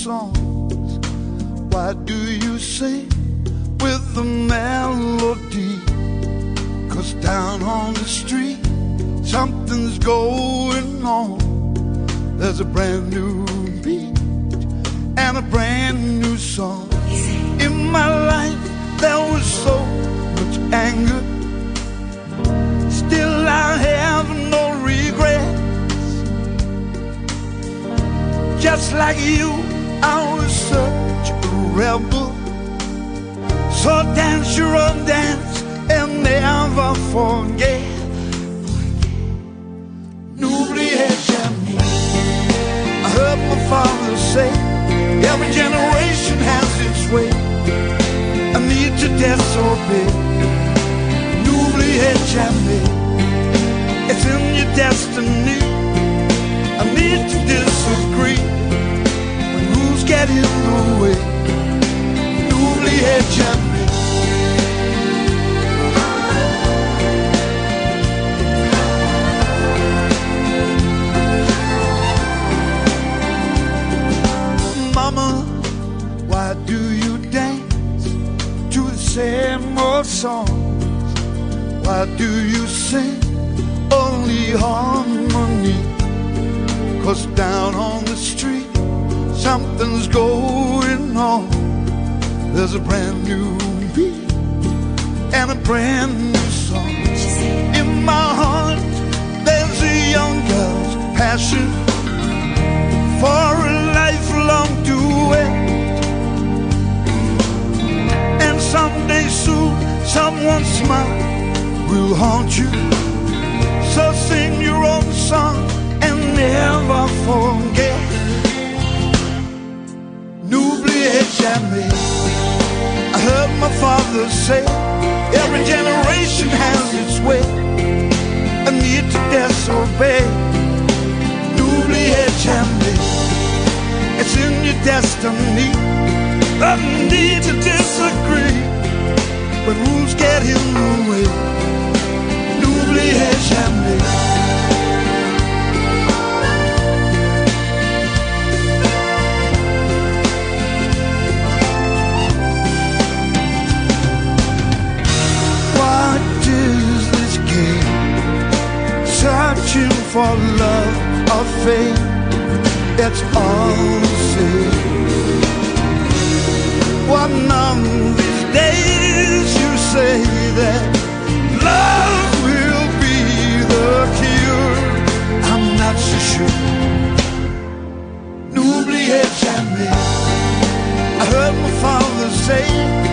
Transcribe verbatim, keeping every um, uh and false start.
songs. Why do you sing with the melody? 'Cause down on the street something's going on. There's a brand new beat and a brand new song. In my life there was so much anger, still I have no regrets. Just like you, I was such a rebel. So dance your own dance and never forget. N'oubliez jamais. I heard my father say, every generation has its way. I need to disobey. N'oubliez jamais. It's in your destiny. I need to disagree when rules get in the way. N'oubliez jamais. Mama, why do you dance to the same old songs? Why do you sing only harmony? 'Cause down on the street something's going on. There's a brand new beat and a brand new song. In my heart there's a young girl's passion for a lifelong duet. And someday soon someone's smile will haunt you. So sing your own song and never forget. N'oubliez jamais. I heard my father say, every generation has its way. I need to disobey. N'oubliez jamais. It's in your destiny. I need to disagree when rules get in the way. N'oubliez jamais. What is this game? Searching for love or fame? It's all the same. One of these days you say that love will be the cure. I'm not so sure. N'oubliez jamais. I heard my father say,